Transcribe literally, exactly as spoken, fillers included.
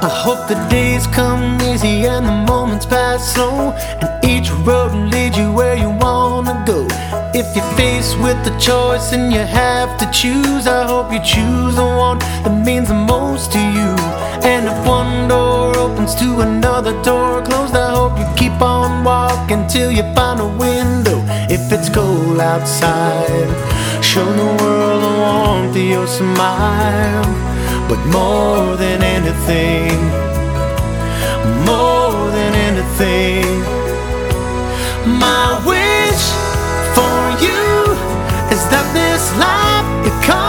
I hope the days come easy and the moments pass slow, and each road leads you where you wanna go. If you're faced with a choice and you have to choose, I hope you choose the one that means the most to you. And if one door opens to another door closed, I hope you keep on walking till you find a window. If it's cold outside, show the world the warmth of your smile. But more than anything, more than anything, my wish for you is that this life becomes